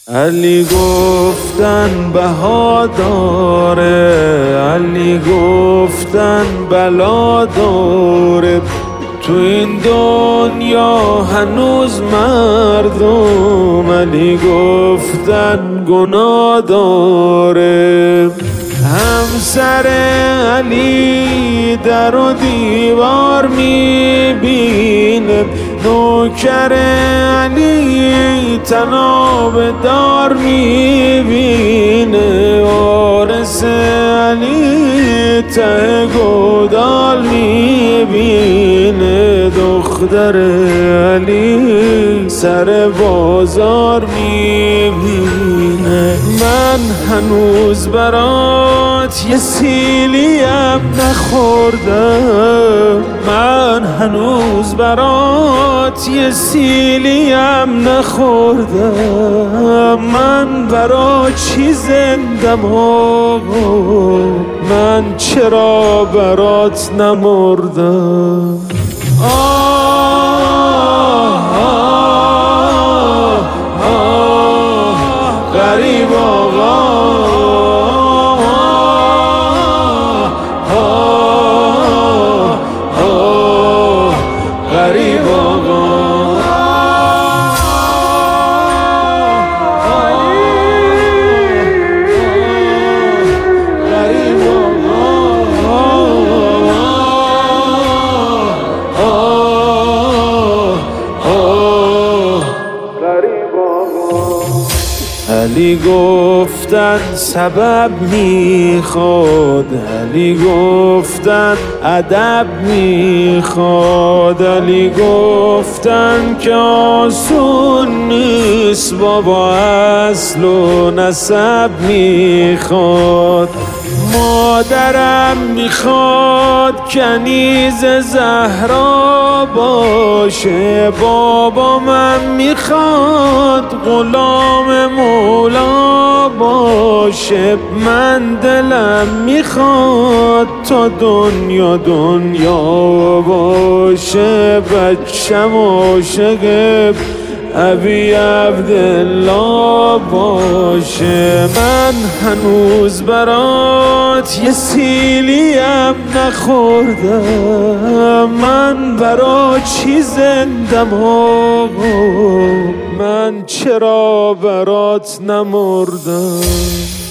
علی گفتن بها داره، علی گفتن بلا داره، تو این دنیا هنوز مردم علی گفتن گناه داره. همسر علی در و دیوار میبینه، نوکر علی تناب دار میبینه، وارث علی ته گودال میبینه، دختر علی سر بازار میبینه. من هنوز برات یه سیلیم نخوردم، من هنوز برات یه سیلیم نخوردم، من برات چی زندم آقا، من چرا برات نمردم. غریب آقا، غریب آقا، غریب آقا. علی گفتن سبب میخواد، علی گفتن ادب میخواد، علی گفتن که آسون نیست بابا، اصل و نسب میخواد. مادرم میخواد کنیز زهرا باشه، بابا من میخواد غلام مولا باشه، من دلم میخواد تا دنیا دنیا باشه، بچم عاشق ابی عبدالله باشه. من هنوز برات یه سیلیم نخوردم، من برات چی زندم آقا، من چرا برات نمردم.